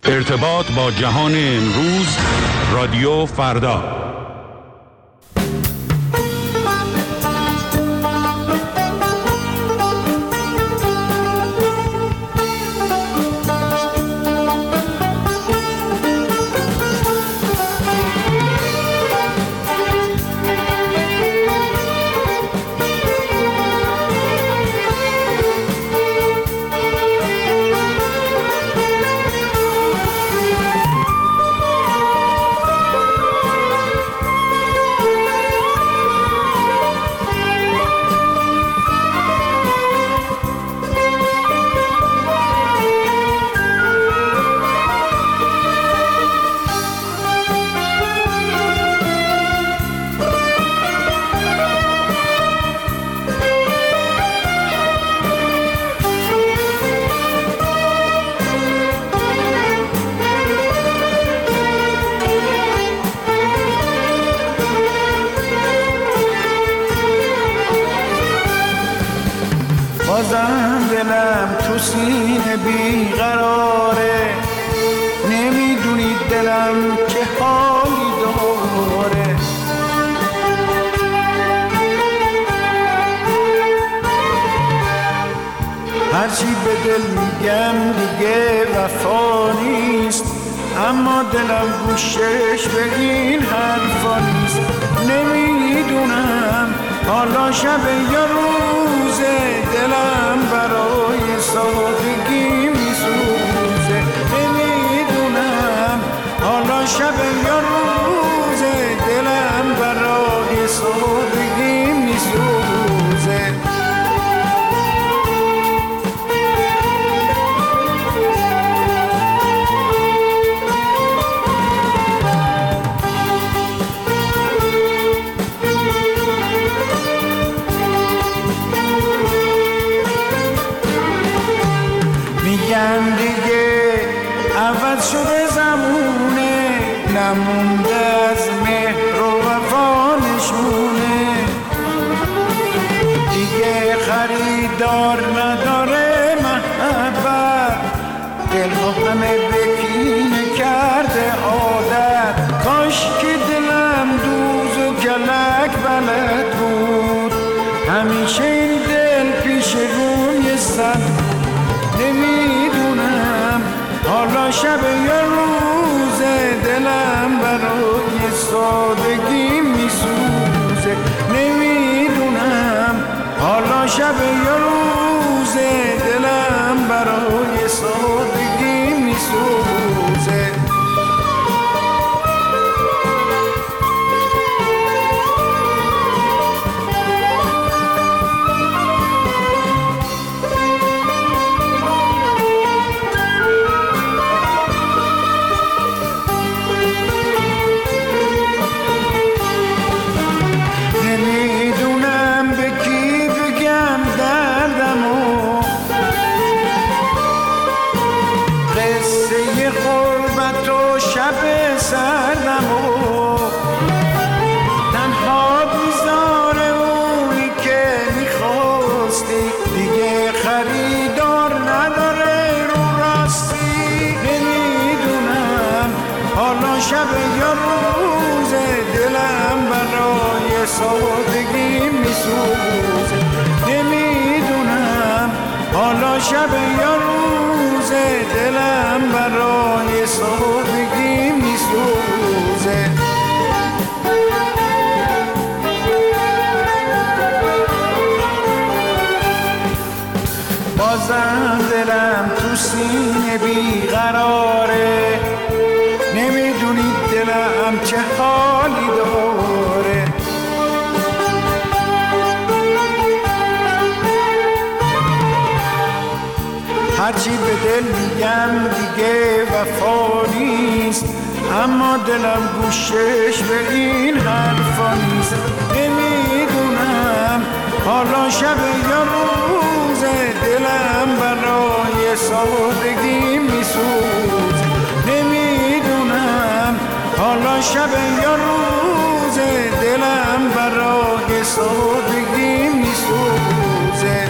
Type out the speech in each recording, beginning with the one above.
ارتباط با جهان امروز، رادیو فردا. بازم دلم تو سینه بیقراره، نمیدونی دلم چه حالی داره. هرچی به دل میگم دیگه وفا نیست، اما دلم گوشش به این حرفا نیست. نمیدونم حالا شب یا روزه، دلم برای سادگی میسوزه. نمیدونم حالا شب یا روزه، دلم برای سادگی میسوزه. میگن دیگه عوض شده زمونه، نمونده از مهر و وفا نشونه. دیگه خریدار نداره محبت، دلها همه بکینه کرده عادت. کاش که دلم دوز و کلک بلد بود، همیشه این دل پیش روی سر. نمیدونم حالا شب یا روزه، دلم برای سادگی میسوزه. نمیدونم حالا شب یا روزه، دلم برای سادگی میسوزه. شب یا روزه، دلم برای سادگی میسوزه. نمیدونم حالا شب یا روزه، دلم برای سادگی میسوزه. بازم دلم تو سینه بیقراره، نمیدونی دلم چه حالی داره. هرچی به دل میگم دیگه وفا نیست، اما دلم گوشش به این حرفا نیست. نمیدونم حالا شب یا روزه، دلم برای سادگی میسوزه. نمیدونم حالا شب یا روزه، دلم برای سادگی میسوزه.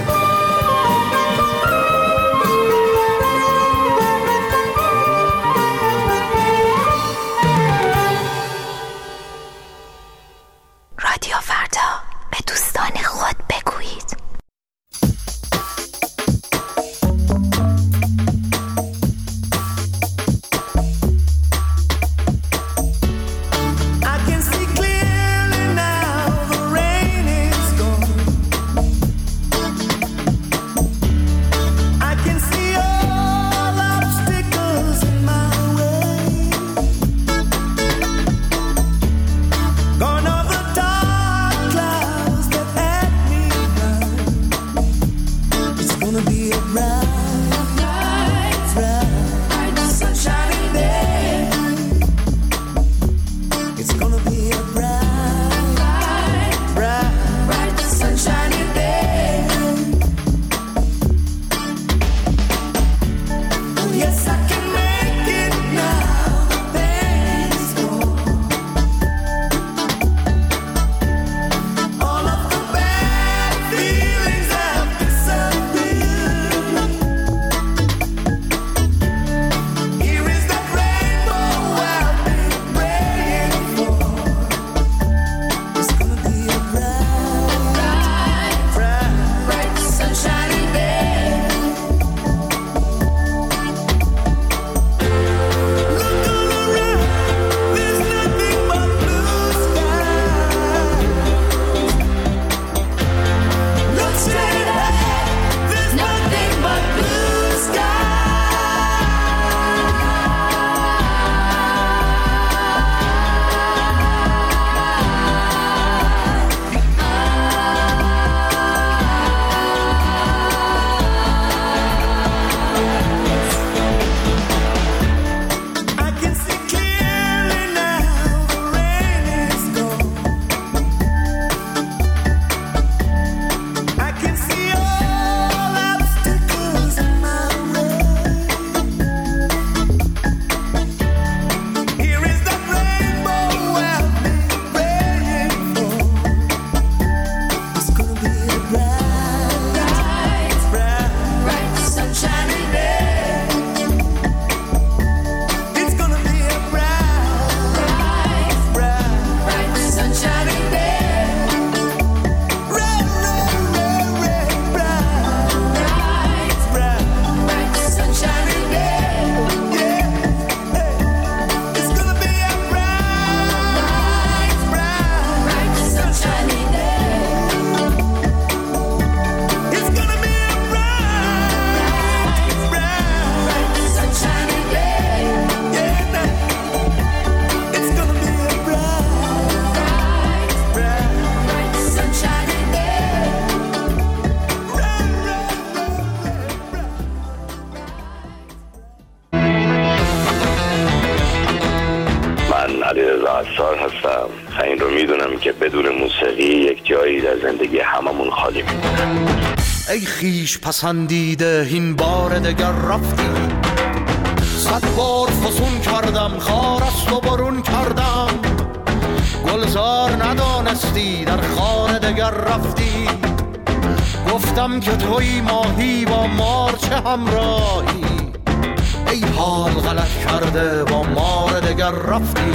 علیرضا عصار هستم. این رو میدونم که بدون موسیقی یک جایی در زندگی هممون خالی میمونه. ای خیش پسندیده این بار دگر رفتی، 100 بار فسون کردم خار است و برون کردم، گلزار ندانستی در خانه دگر رفتی، گفتم که توی ماهی با مار چه همراهی، ای حال غلط کرده با مار دگر رفتی.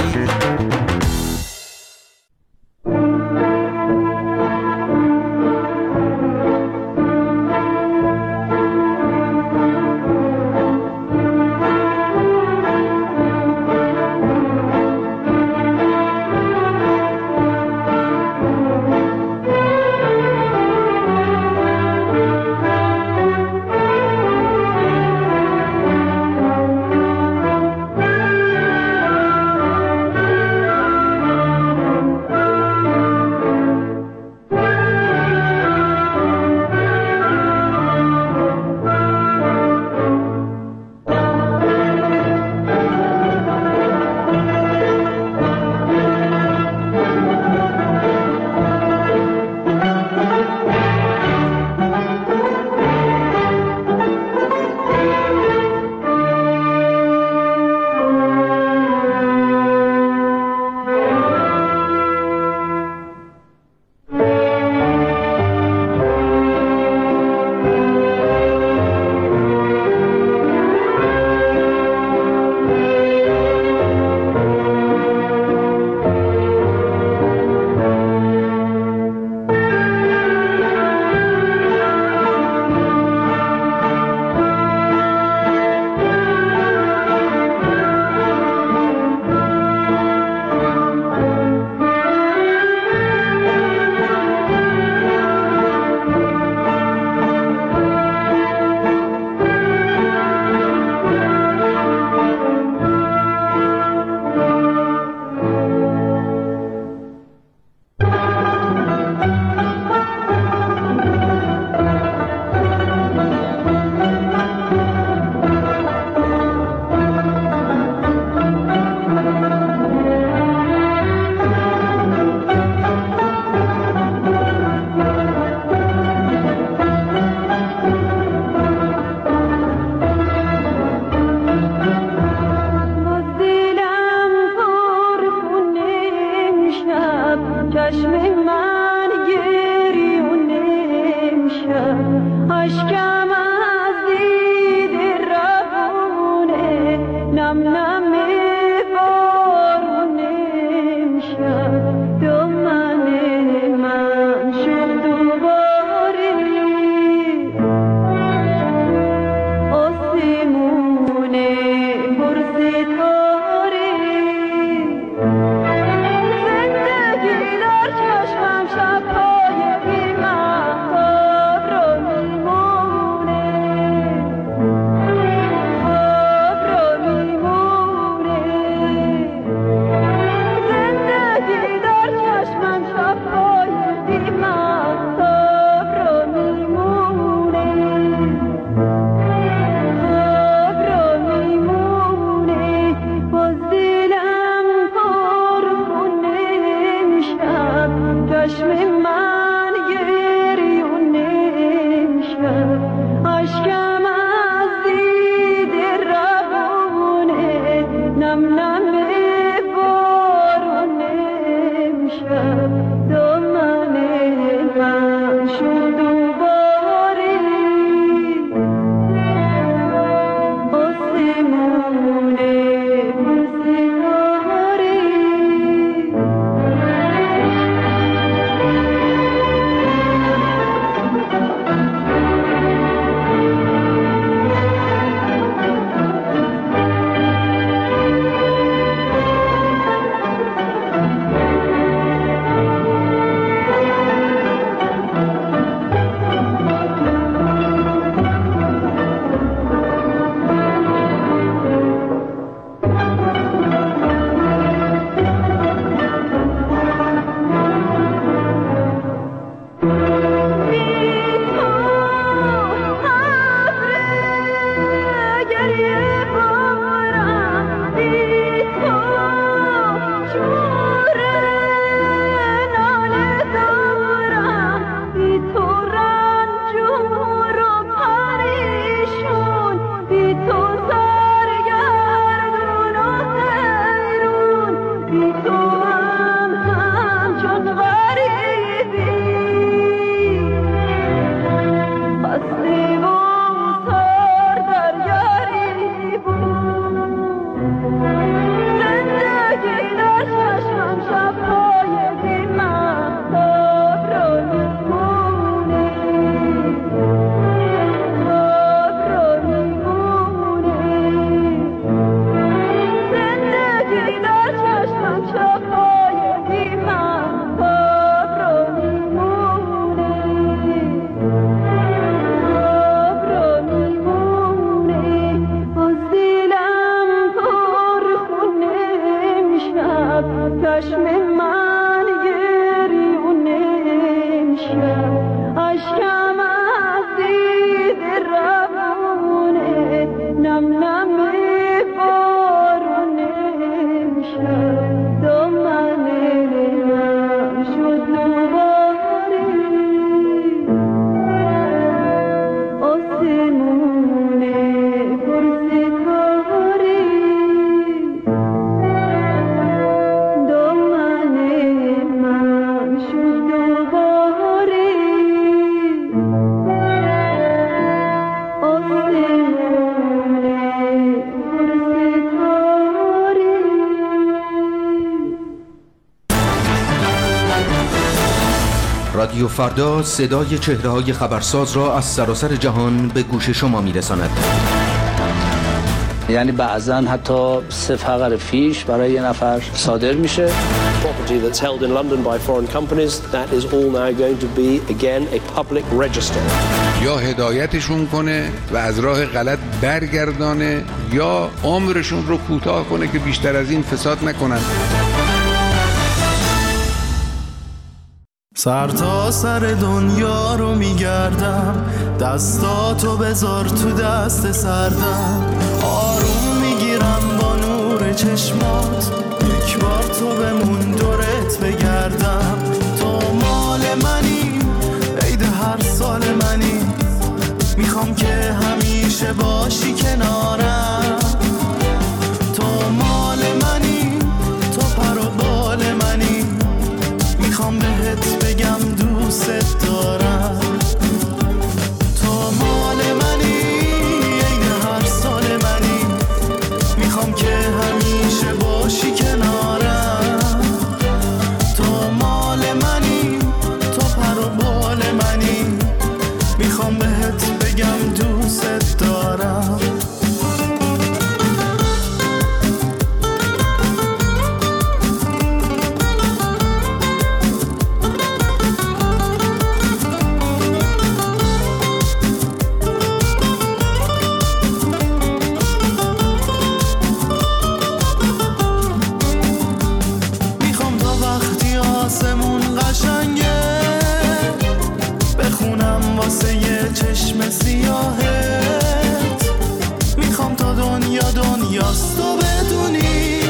رادیو فردا صدای چهره‌های خبرساز را از سراسر جهان به گوش شما می‌رساند. یعنی بعضاً حتی 3 فقر فیش برای یه نفر صادر میشه. Property that's held in London by foreign companies, that is all now going to be again a public register. یا هدایتشون کنه و از راه غلط برگردانه یا عمرشون رو کوتاه کنه که بیشتر از این فساد نکنن. سر تا سر دنیا رو میگردم، دستاتو بذار تو دست سردم، آروم میگیرم با نور چشمات، یک بار تو بمون دورت بگردم. تو مال منی، عید هر سال منی، میخوام که همیشه باشی کنارم. تو مال منی، تو پر و بال منی، میخوام بهت بگم دوست دارم. تو مال منی، عید هر سال منی، میخوام که همیشه باشی کنارم. تو مال منی، تو پر و بال منی، میخوام بهت بگم دوست دارم. چشم سیاهت میخوام تا دنیاست تو بدونی،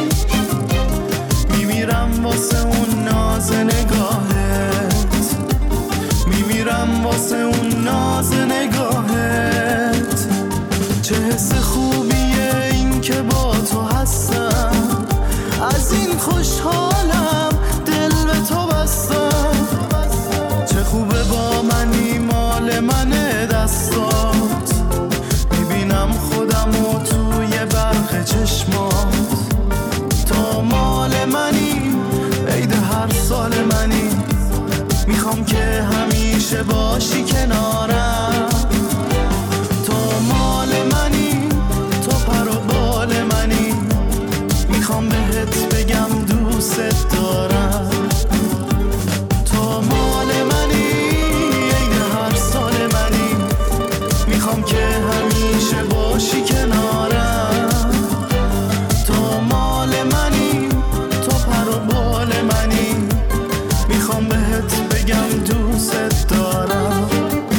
میمیرم واسه اون ناز نگاهت، میمیرم واسه اون ناز نگاهت. چه حس خوبیه این که با تو هستم، از این خوشحالم دل به تو بستم. چه خوبه با منی، مال منه دستات، میبینم خودمو توی برق چشمات. تو مال منی، عید هر سال منی، میخوام که همیشه باشی کنارم. تو مال منی، تو پر و بال منی، میخوام بهت بگم دوست دارم. تو مال منی، میخوام که همیشه باشی کنارم. تو مال منی، تو پر و بال منی، میخوام بهت بگم دوست دارم.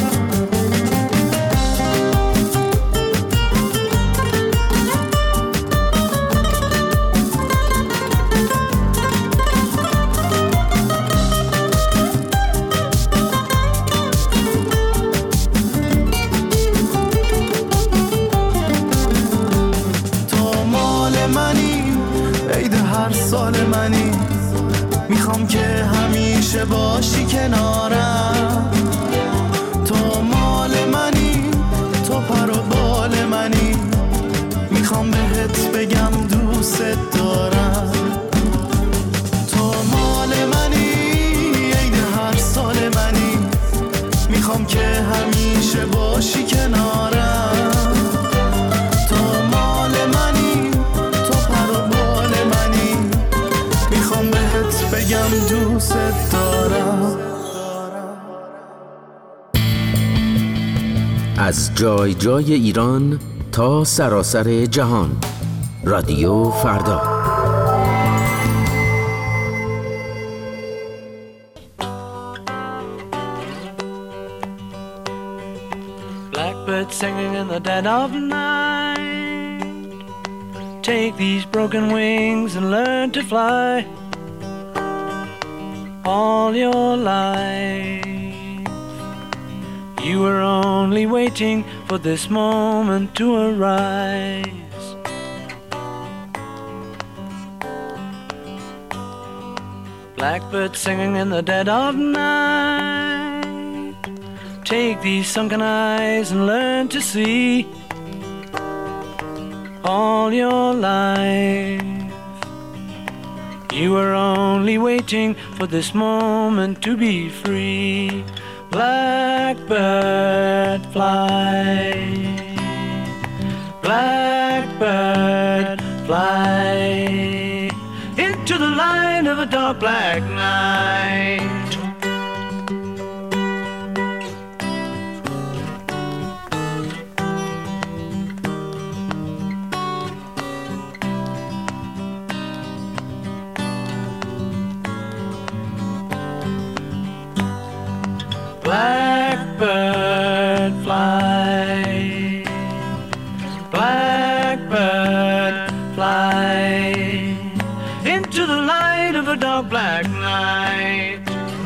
سال منی، میخوام که همیشه باشی کنارم. تو مال منی، تو پر و بال منی، میخوام بهت بگم دوست دارم. تو مال منی، عید هر سال منی، میخوام که همیشه باشی کنارم. تو مال منی، تو پر و بال منی، میخوام بهت بگم دوست دارم. از جای جای ایران تا سراسر جهان، رادیو فردا. Blackbird singing in the dead of night, take these broken wings and learn to fly. All your life you were only waiting for this moment to arise. Blackbird singing in the dead of night, take these sunken eyes and learn to see. All your life You were only waiting for this moment to be free. Blackbird fly, blackbird fly into the light of a dark black night. Blackbird fly, blackbird fly into the light of a dark black night.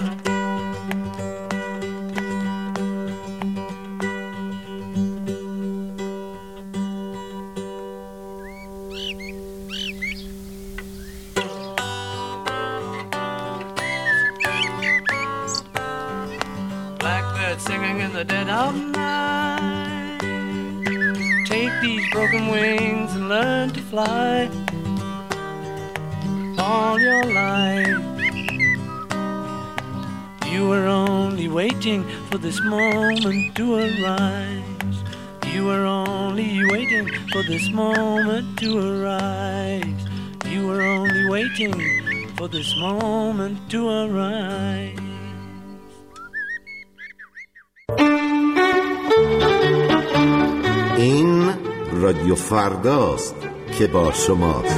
Singing in the dead of night. Take these broken wings and learn to fly. All your life you were only waiting for this moment to arise. You were only waiting for this moment to arise. You were only waiting for this moment to arise. این رادیو فرداست که با شماست.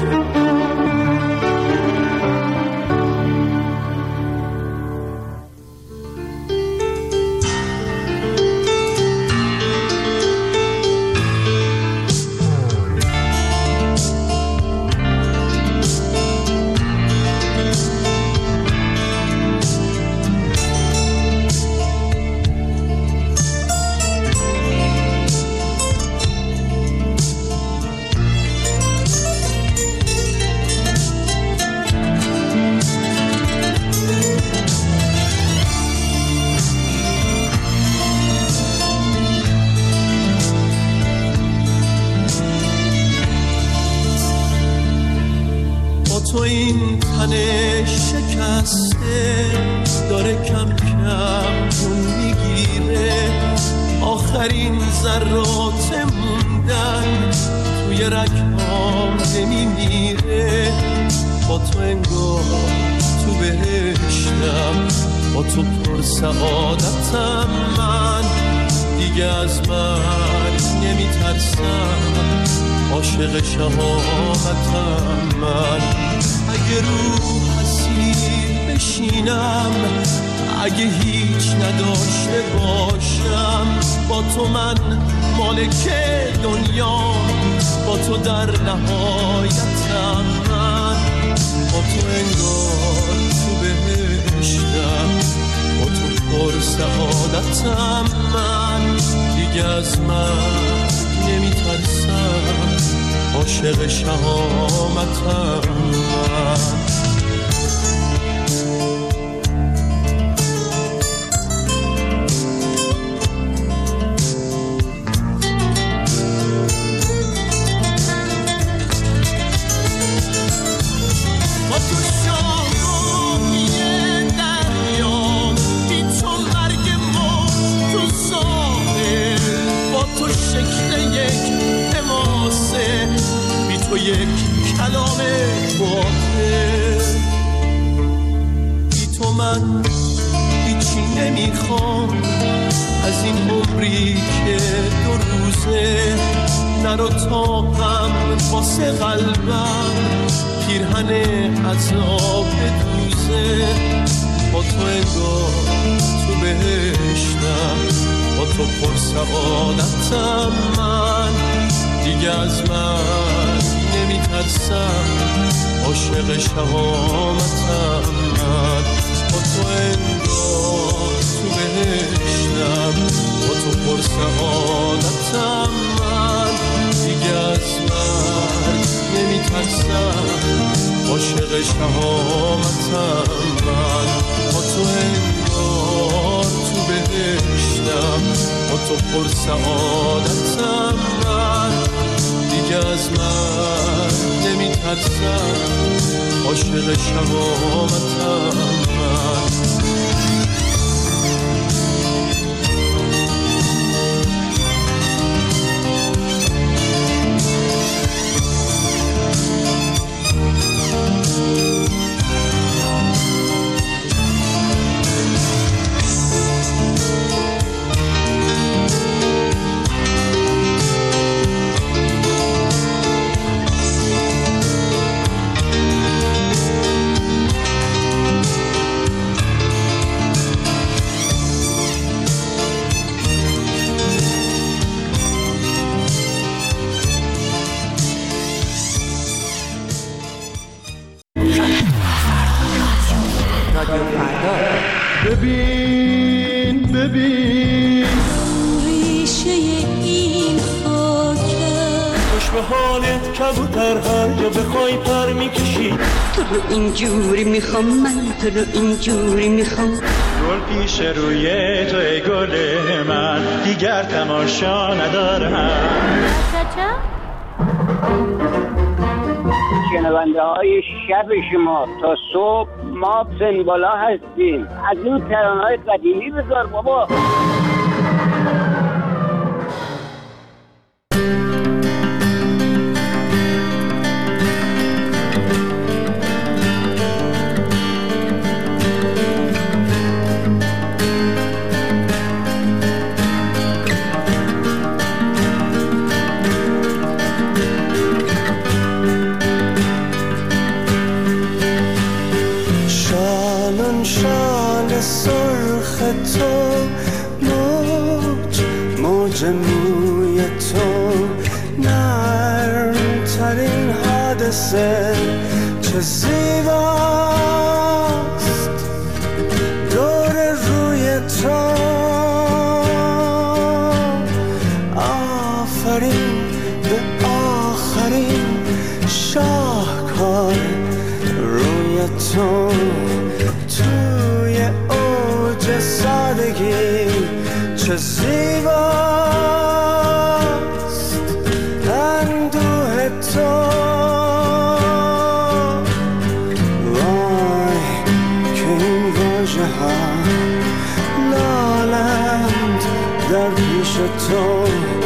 تو این تن شکسته داره کم کم جون میگیره، آخرین ذرات موندن توی رگ‌هام نمیمیره. با تو انگار تو بهشتم، با تو پر سعادتم، من دیگه از مرگ نمیترسم، عاشق شهامتم. من اگه رو حسیر بشینم، اگه هیچ نداشته باشم، با تو من مالک دنیا، با تو در نهایتم. من با تو انگار تو بهشتم، با تو پر سعادتم. من دیگه از من نمیترسم، عاشق شهامتم. من یک کلام باطل، بی تو من هیچی نمیخوام از این عمری که 2 روزه. نرو تا غم واسه قلبم پیرهن عذاب دوزه. با تو انگار تو بهشتم، با تو پر سعادتم. من دیگه از من نمیترسم، عاشق شهامتم. من با تو انگار تو بهشتم، با تو پر سعادتم. من دیگه از من نمیترسم، عاشق شهامتم. من با تو انگار تو بهشتم، با تو پر سعادتم. من دیگه از من نمیترسم، عاشق شقاوتم من. ببین ببین ریشه این خاکه، خوش به حالت کبوتر هر جا بخوای پر میکشی. تو رو اینجوری میخوام من، تو رو اینجوری میخوام. گل پیش روی تو ای گل من، دیگر تماشا ندارم. شنونده های شب شما تا صبح ما سنبالا هستیم. از این ترانه‌های قدیمی بذار بابا. سرخ تو موج موی تو، نرم ترین حادثه چه زیباست. دور روی تو آفرین به آخرین شاهکار روی تو. سادگی چه زیباست اندوه تو. وای که این واژه ها لالند در پیش تو.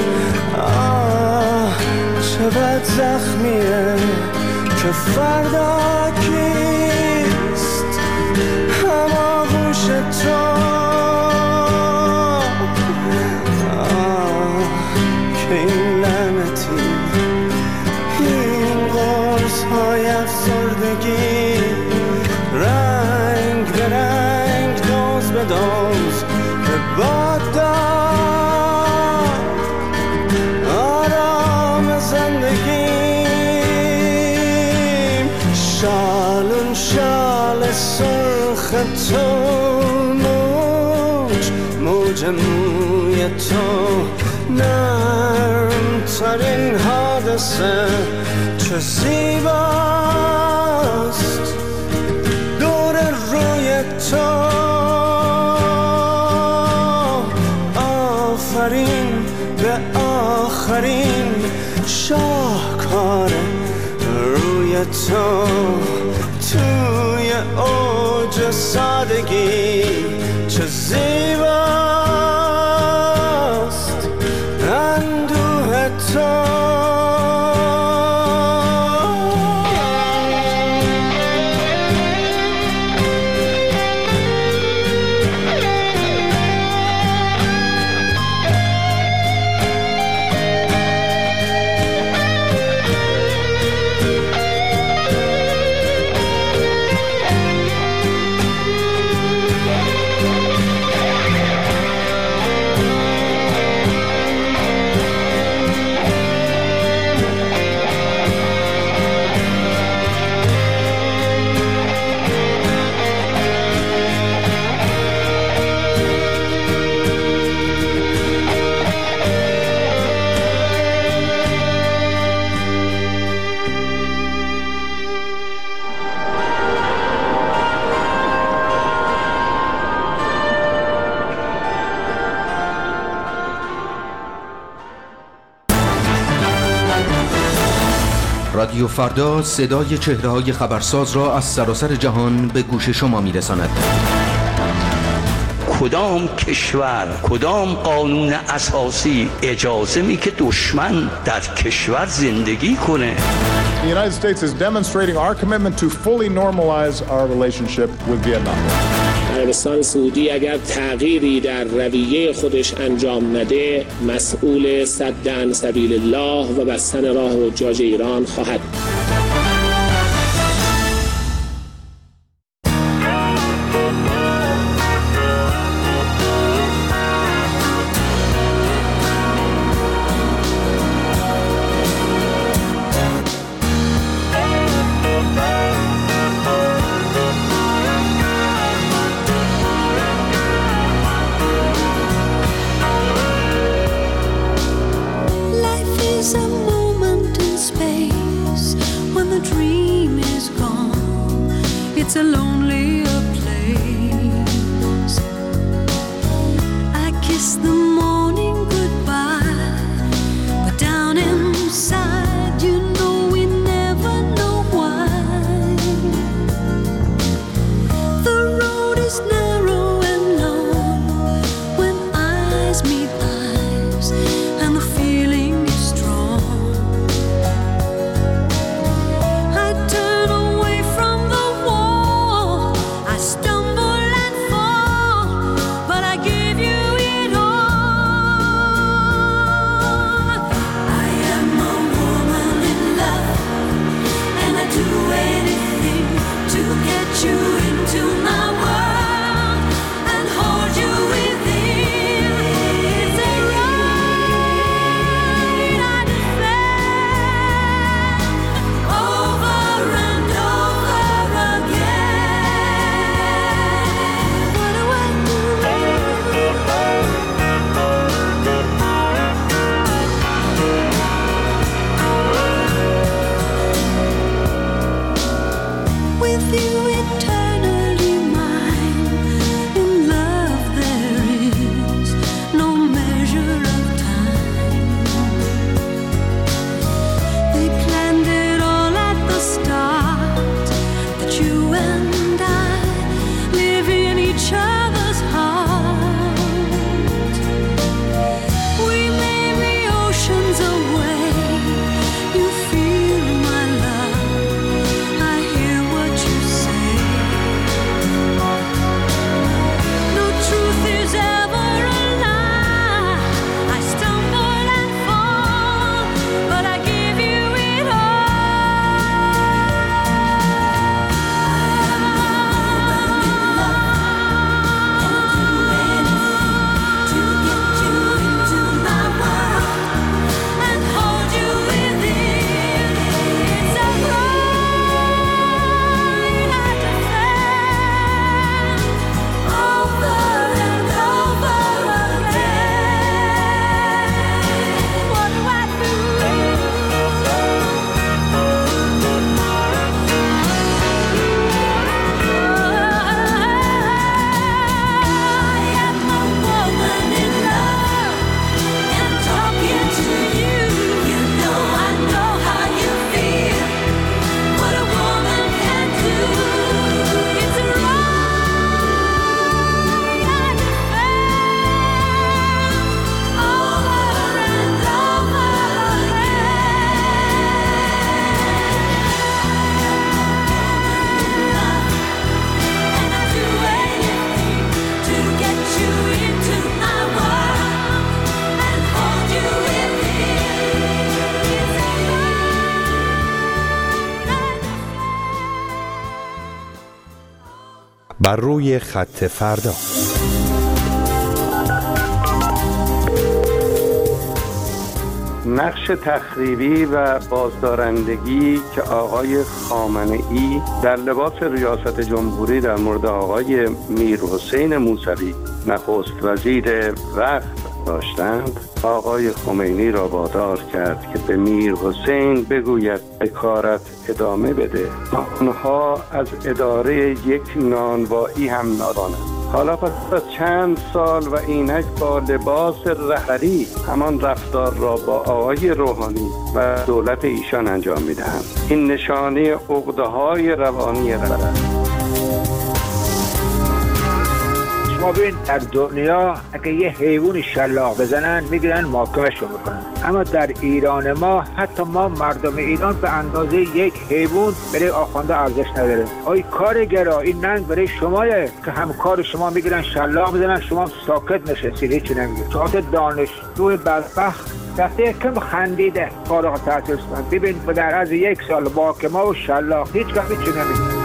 آه چه بد زخمیه که فردا کیست هماغوش تو. که این لعنتی این قرص های افسردگی رنگ به رنگ دوز به دوز به باد داد آرام زندگیم. شالون شال سرخ تو موج موی تو، نرم ترین حادثه چه زیباست. دور روی تو آفرین به آخرین شاهکار روی تو. توی اوج سادگی چه زیباست اندوه تو. فردا صدای چهره‌های خبرساز را از سراسر جهان به گوش شما می‌رساند. کدام کشور، کدام قانون اساسی اجازه می که دشمن در کشور زندگی کنه؟ The United States is demonstrating our commitment to fully normalize our relationship with Vietnam. عربستان سعودی اگر تغییری در رویه خودش انجام نده، مسئول سد عن سبیل الله و بستن راه حجاج ایران خواهد. It's a lonelier place. I kiss the morning goodbye, but down inside you know we never know why. The road is narrow and long when eyes meet eyes and the feeling is strong. I turn away from the wall, I stumble and fall, but I give you it all. I am a woman in love, and I do anything to get you into my world and hold you within. It's a right I defend over and over again. What do I do? With you eternally mine, in love there is no measure of time. They planned it all at the start, that you and I live in each other's heart. We may be oceans away, you feel my love, I hear what you say. No truth is ever a lie, I stumble and fall, but I give you it بر روی خط فردا. نقش تخریبی و بازدارندگی که آقای خامنه‌ای در لباس ریاست جمهوری در مورد آقای میرحسین موسوی نخست وزیر وقت داشتند، آقای خمینی را وادار کرد که به میرحسین بگوید حکارت ادامه بده. آنها از اداره یک نانوایی هم نادانند. حالا پس از چند سال و اینک با لباس رهبری همان رفتار را با آقای روحانی و دولت ایشان انجام میدهند. این نشانه عقده‌های روانی غلط. ما ببین در دنیا اگه یه حیوان شلاق بزنن میگیرن محاکمه‌شون میکنن، اما در ایران ما حتی ما مردم ایران به اندازه یک حیوان برای آخونده ارزش نداره. آی کارگرا، این ننگ برای شمایه که همکار شما میگیرن شلاق بزنن، شما ساکت نشستید هیچی نمیگید. چهات دانشجوی بدبخت دسته کم خندیده فارغ التحصیل شدن، ببین در از یک سال محاکمه و شلاق هیچ کسی چی نمیگه.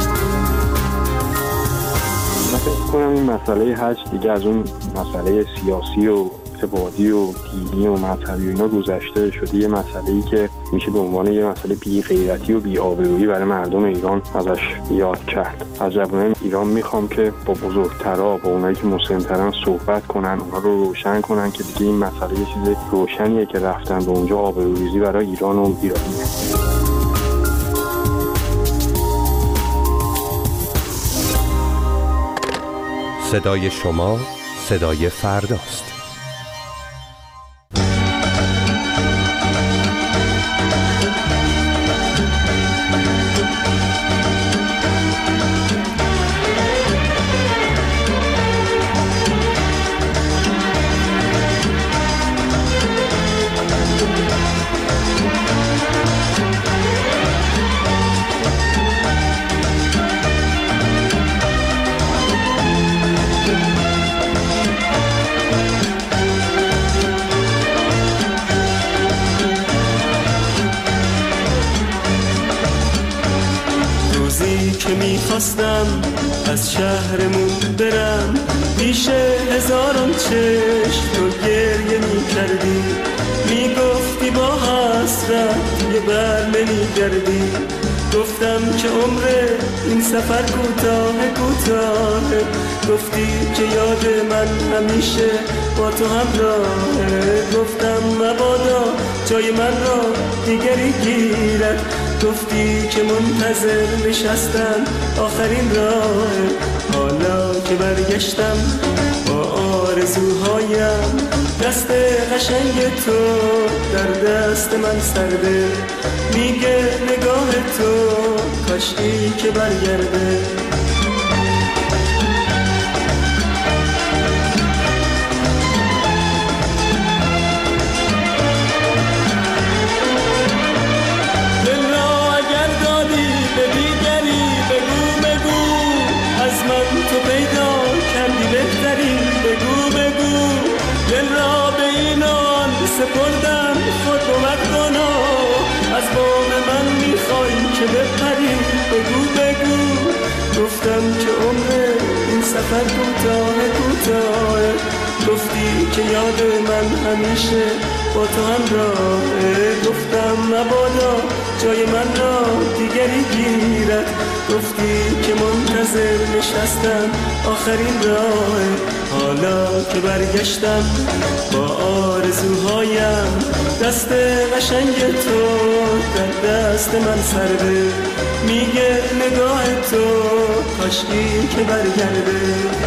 من فکر کنم این مسئله حج دیگه از اون مسئله سیاسی و اعتقادی و دینی و مذهبی و اینا گذشته شده، یه مسئله‌ای که میشه به عنوان یه مسئله بی غیرتی و بی آبرویی برای مردم ایران ازش یاد کرد. از جوانان ایران میخوام که با بزرگترها، با اونایی که مسن‌ترن صحبت کنن، اونها رو روشن کنن که دیگه این مسئله یه چیز روشنیه که رفتن به اونجا آبروریزی برای ایران و ایرانیه. صدای شما صدای فرداست. میخواستم از شهرمون برم، پیش هزاران چشم تو گریه میکردی، میگفتی با حسرت یه بر نمیگردی. گفتم که عمر این سفر کوتاه، گفتی که یاد من همیشه با تو همراهه. گفتم مبادا جای من را دیگری گیرد، گفتی که منتظر نشستم آخرین راه. حالا که برگشتم با آرزوهایم، دست قشنگ تو در دست من سرده، میگه نگاه تو کاشکی که برگرده. تو پیدا کردی بهتری، بگو دل را به اینان سپردم، خود کمک کنا، از بام من میخوای که بپری، بگو گفتم که عمر این سفر کوتاه، گفتی که یاد من همیشه با تو همراهه. گفتم مبادا جای من را دیگری گیرد، گفتی که منتظر نشستم آخرین راه. حالا که برگشتم با آرزوهایم، دست قشنگ تو در دست من سرده، میگه نگاه تو کاشکی که برگرده.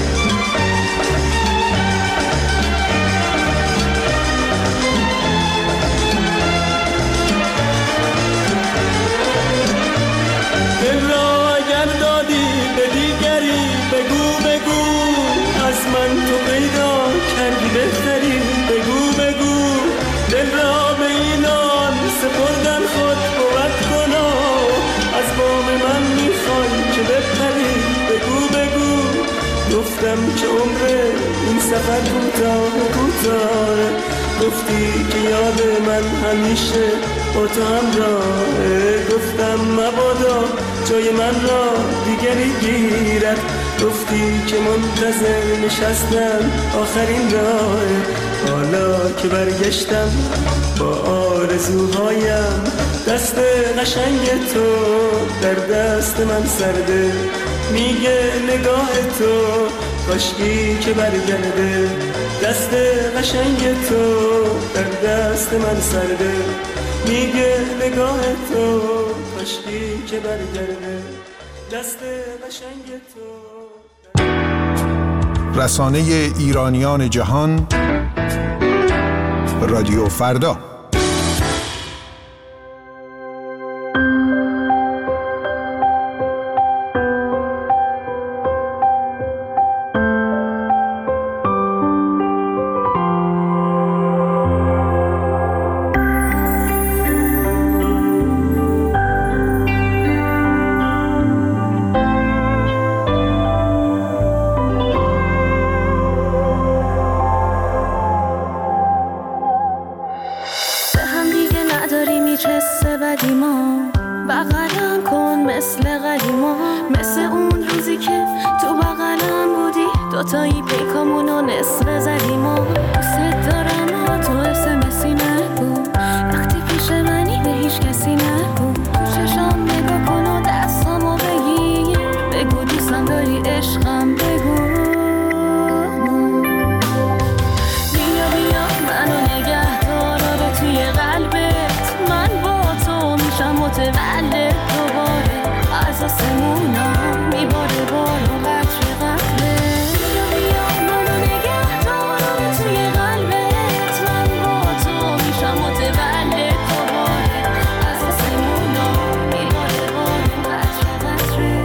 من تو پیدا کردی بهتری، بگو دل را به اینان سپردم، خود قوت کنا، از بام من میخوای که بپری، بگو گفتم که عمر این سفر کوتاه، گفتی که یاد من همیشه با تو همراهه. گفتم مبادا جای من را دیگری گیرد، گفتی که منتظر نشستم آخرین راه. حالا که برگشتم با آرزوهایم، دست قشنگ تو در دست من سرده، میگه نگاه تو کاشکی که برگرده. دست قشنگ تو در دست من سرده، میگه نگاه تو کاشکی که برگرده. دست قشنگ تو. رسانه ایرانیان جهان، رادیو فردا. بغلم کن مثل قدیما، مثل اون روزی که تو بغلم بودی، دوتایی پیکامونو نصف زدیما. دوست دارم و تو اسمسی نگو، وقتی پیش منی به هیچ کسی نگو. تو چشام نگاه کن و دستامو بگیر، بگو دوستم داری عشقم بگو. بیا بیا منو نگه دار توی قلبت، من با تو میشم متولد دوباره، از آسمونا میباره بارو قطر قطره. بیا بیا منو نگه دار توی قلبت، من با تو میشم متولد دوباره، از آسمونا میباره بارو قطر قطره.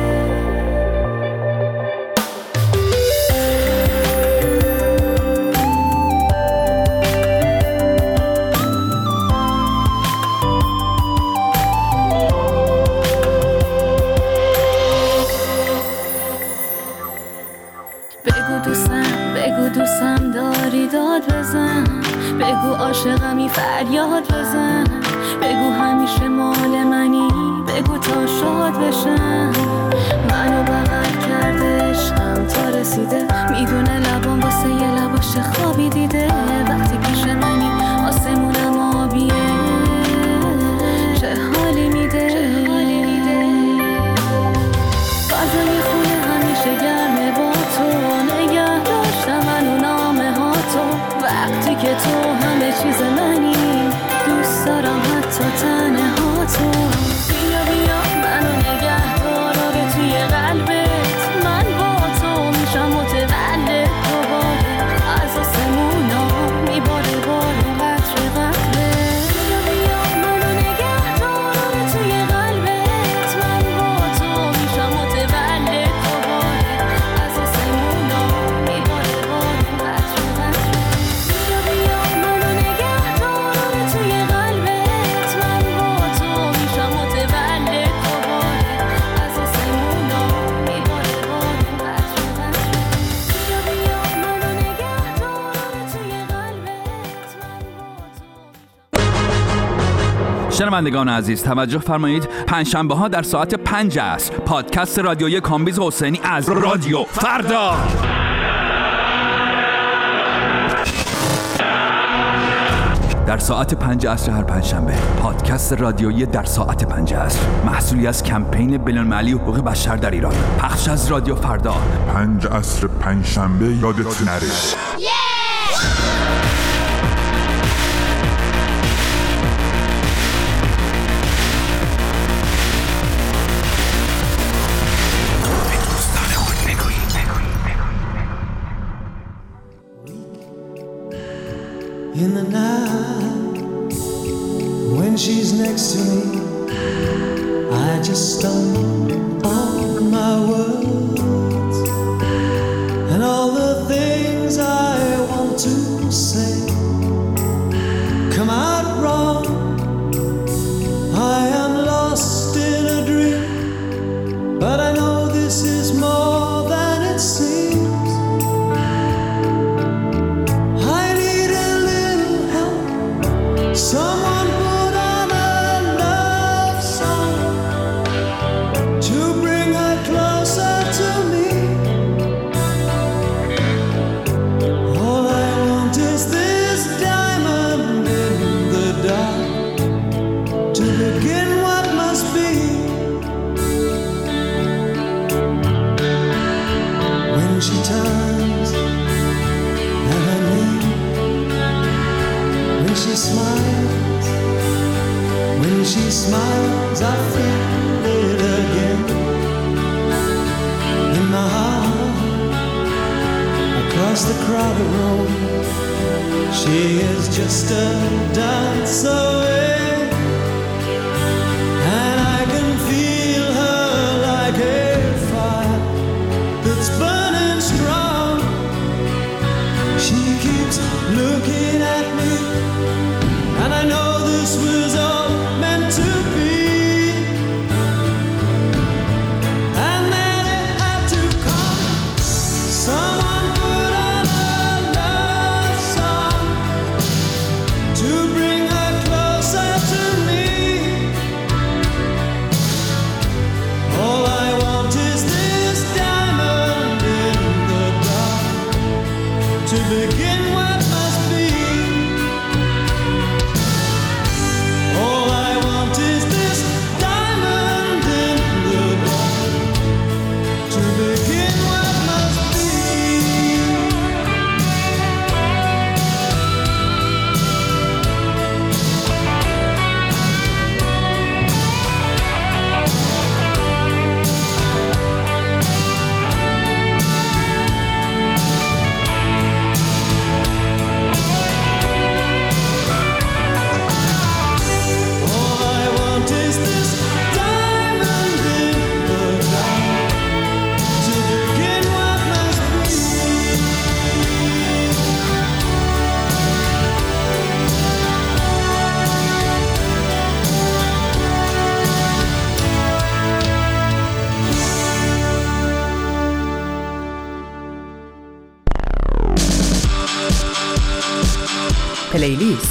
بگو دوستم داری داد بزن، بگو عاشقمی فریاد بزن، بگو همیشه مال منی، بگو تا شاد بشم. منو بغل کرده عشقم تا رسیده، میدونه لبام واسه یه لباش خوابی دیده. وقتی پیش منی آسمونم آبیه، چه حالی میده. فضای خونه همیشه گرمه با تو، نگه داشتم منو نامه ها تو. وقتی که تو همه چیز منی، دوست دارم حتی تنه ها تو. بیا بیا منو نگه دار توی قلبت، من با تو میشم متولد دوباره، از آسمونا میباره بارو قطر قطره. بیا بیا منو نگه دار توی قلبت، من با تو میشم متولد دوباره، از آسمونا میباره بارو قطر قطره. بیا بیا منو نگه دار توی قلبت، من با تو میشم متولد دوباره، از آسمونا میباره بارو قطر قطره. بیا بیا منو نگه دار توی قلبت، من با تو. شنوندگان عزیز توجه فرمایید، پنجشنبه ها در ساعت 5 عصر پادکست رادیویی کامبیز حسینی از رادیو فردا. در ساعت 5 عصر هر پنجشنبه پادکست رادیویی در ساعت 5 عصر، محصولی از کمپین بین‌المللی حقوق بشر در ایران، پخش از رادیو فردا. 5 عصر پنجشنبه یادت نره. In the night, when she's next to me, I just stumble on my words, and all the things I want to say come out wrong. I am lost in a dream, but I know this is more than it seems. Someone put on a love song to bring her closer to me. All I want is this diamond in the dark to begin what must be. When she turns and her name, when she smiles, when she smiles, I feel it again in my heart. Across the crowded room, she is just a dance away, and I can feel her like a fire that's burning strong. She keeps looking at me, and I know this was all meant to be. And then it had to come. Someone put on a love song to bring her closer پلیلیست.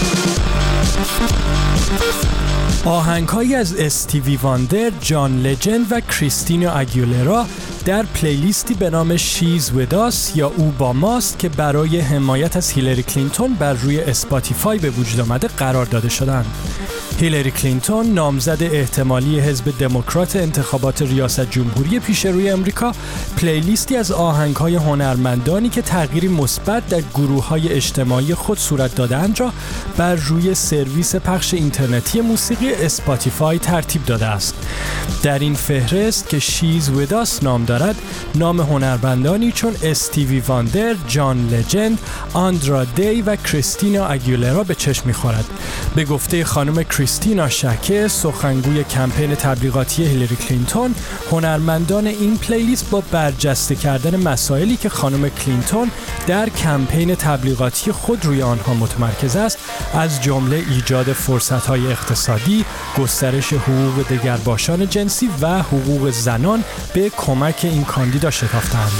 آهنگ‌هایی از استیوی واندر، جان لجند و کریستینا آگیولرا در پلیلیستی به نام شیز وداس یا او با ماست که برای حمایت از هیلاری کلینتون بر روی اسپاتیفای به وجود آمده قرار داده شدند. هیلاری کلینتون نامزد احتمالی حزب دموکرات انتخابات ریاست جمهوری پیش روی امریکا پلیلیستی از آهنگ‌های هنرمندانی که تغییری مثبت در گروه‌های اجتماعی خود صورت داده‌اند را بر روی سرویس پخش اینترنتی موسیقی اسپاتیفای ترتیب داده است. در این فهرست که شیز وداس نام دارد، نام هنرمندانی چون استیوی واندر، جان لجند، آندرا دی و کریستینا آگیولرا به چشم می‌خورد. به گفته خانم کریستینا شکه، سخنگوی کمپین تبلیغاتی هیلاری کلینتون، هنرمندان این پلیلیست با برجسته کردن مسائلی که خانم کلینتون در کمپین تبلیغاتی خود روی آنها متمرکز است، از جمله ایجاد فرصت‌های اقتصادی، گسترش حقوق دگرباشان جنسی و حقوق زنان، به کمک این کاندیدا شتافتند.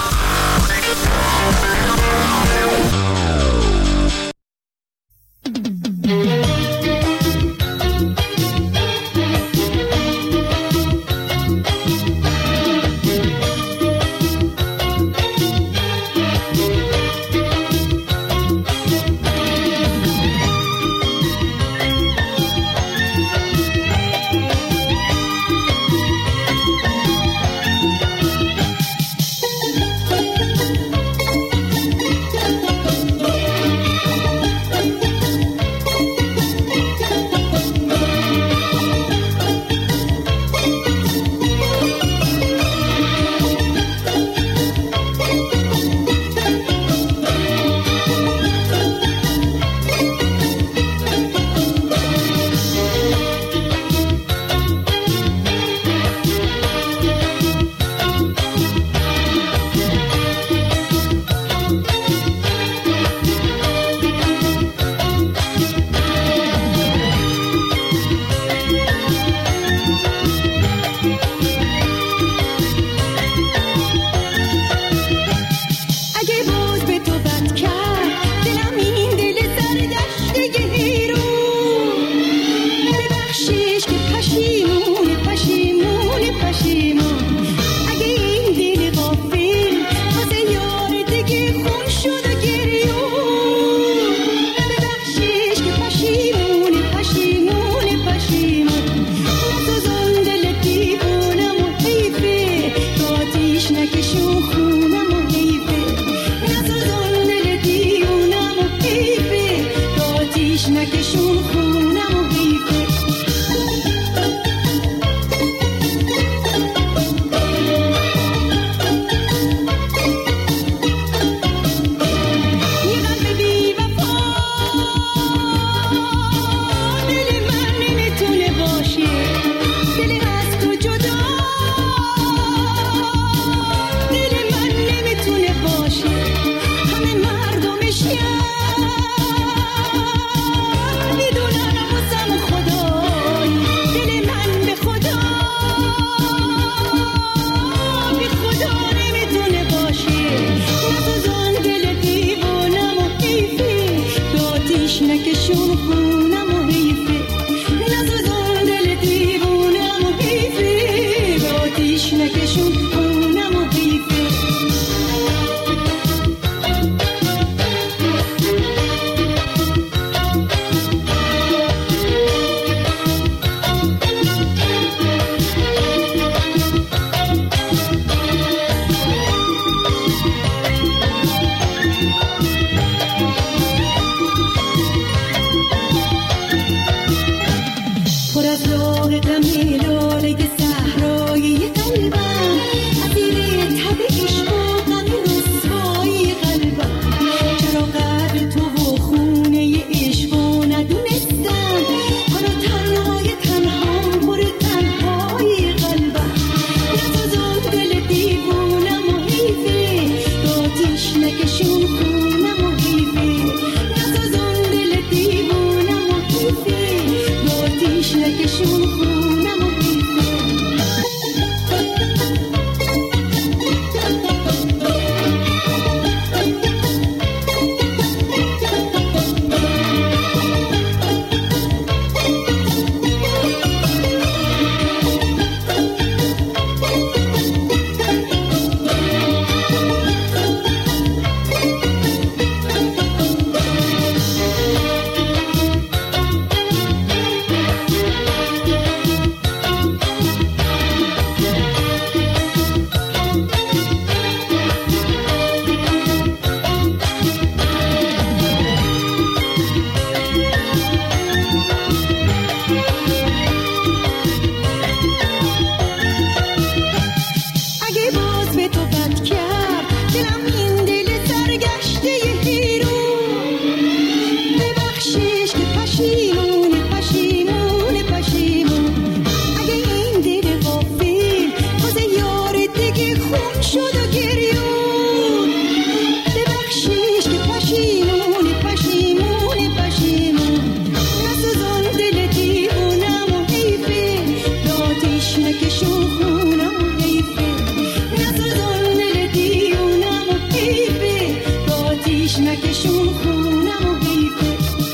نکشون خونم و حیفه نسوزون دل دیونم و حیفه با آتیش نکشون خونم و حیفه.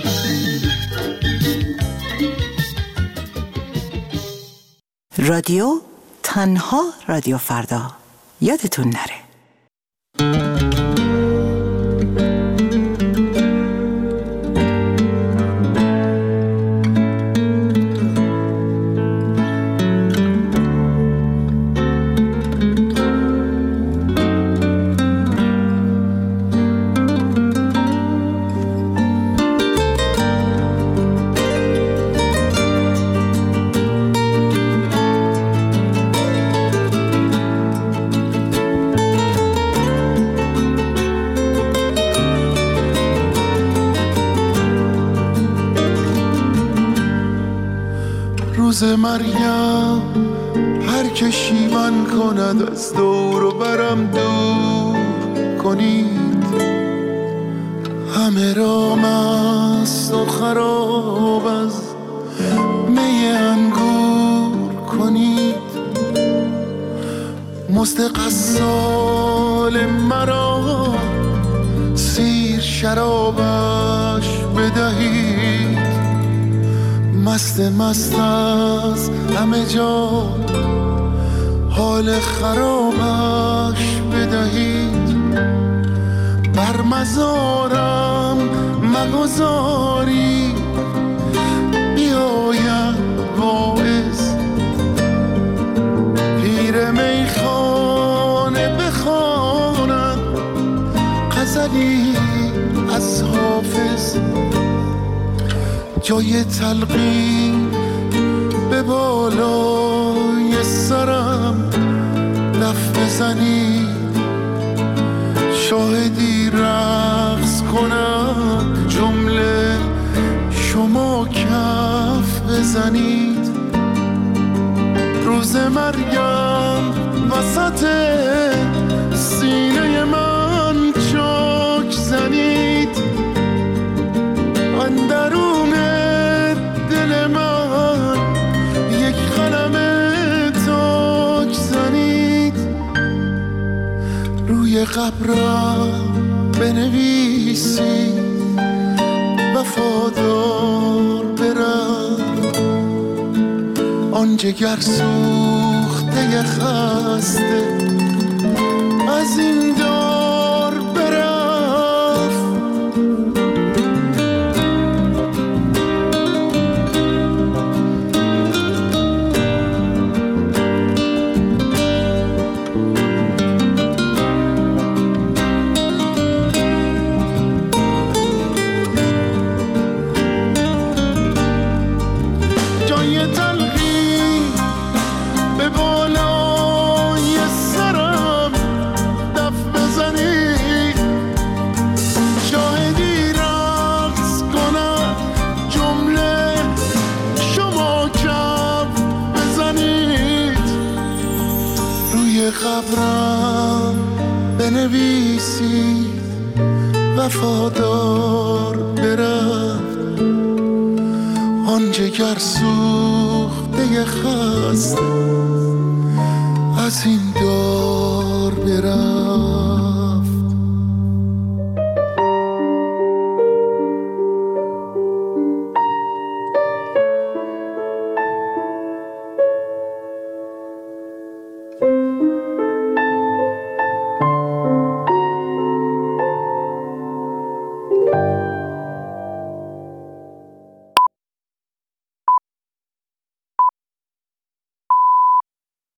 رادیو تنها رادیو فردا، یادتون نره. روز مریم هر که شیون کند از دور و برم دور کنید، همه را مست و خراب از می انگور کنید. مزد قصال مرا سیر شرابش بدهید، مست مست از همه جا حال خرابش بدهید. بر مزارم مگذاری بیاید واعظ، پیر میخانه بخواند غزلی از حافظ. جای تلقین به بالای سرم دف بزنید، شاهدی رقص کنم جمله شما کف بزنید. روز مریم وسط سینه من چاک زنید، اندرون دل من یک قلم تاک زنید. روی قبرم بنویسید وفادار برم، آن جگر سوخته خسته از این دار برفت. قبرم بنویسید وفادار برفت، آن جگر سوخته خسته از این